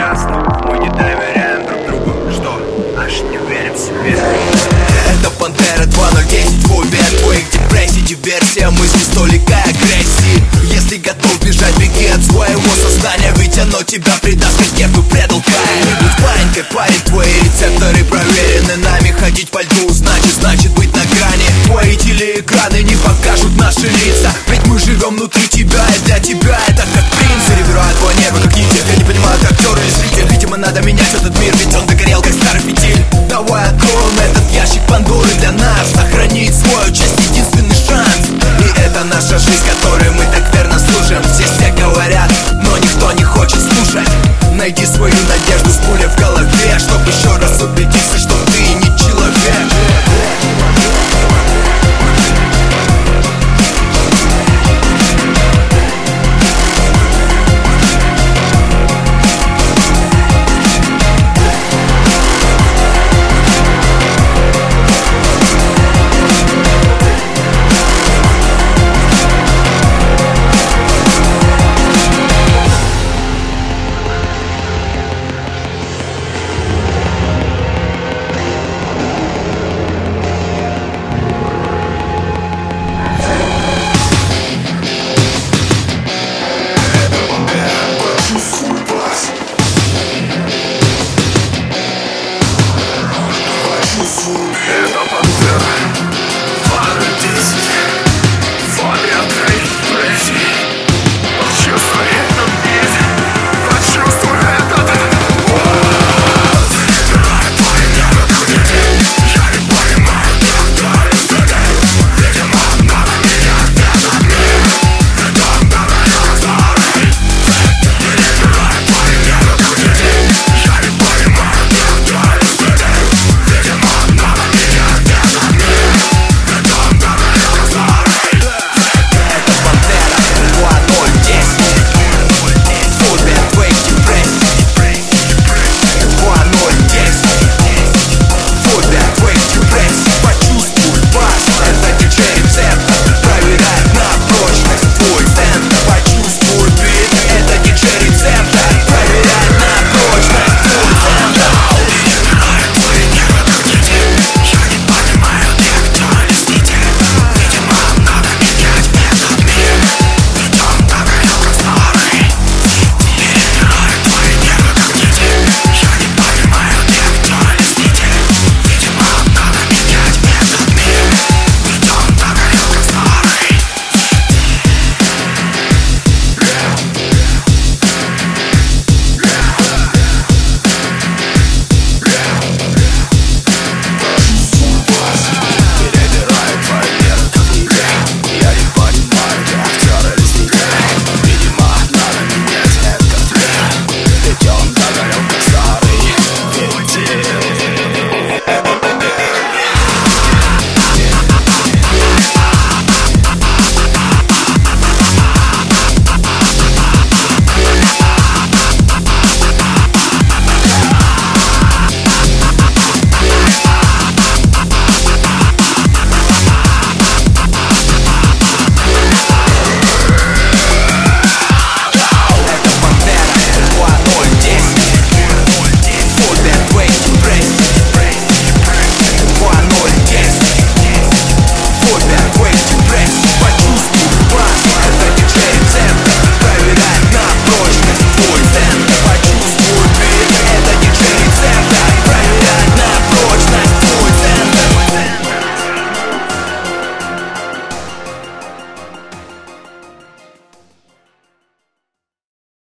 ясно, мы не доверяем друг другу. Что? Аж не верим в себе. Это Пантера 2010, фобия твоих депрессий, диверсия мысли, столика агрессии. Если готов бежать, беги от своего сознания, ведь оно тебя предаст, как нефть предал Каин. Будь парень, парень, твои рецепторы проверены нами. Ходить по льду значит быть на грани. Твои телеэкраны не покажут наши лица, ведь мы живем внутри тебя, и для тебя это как принц. Перебирает твой нервы, как нити, я не понимаю, ты актер или зритель. Видимо, надо менять этот мир, ведь он догорел, как старый фитиль. Давай откроем этот ящик Пандоры для нас, сохранить свою честь, единственный шанс. И это наша жизнь, которой мы так верно служим. Здесь все говорят, но никто не хочет слушать. Найди свою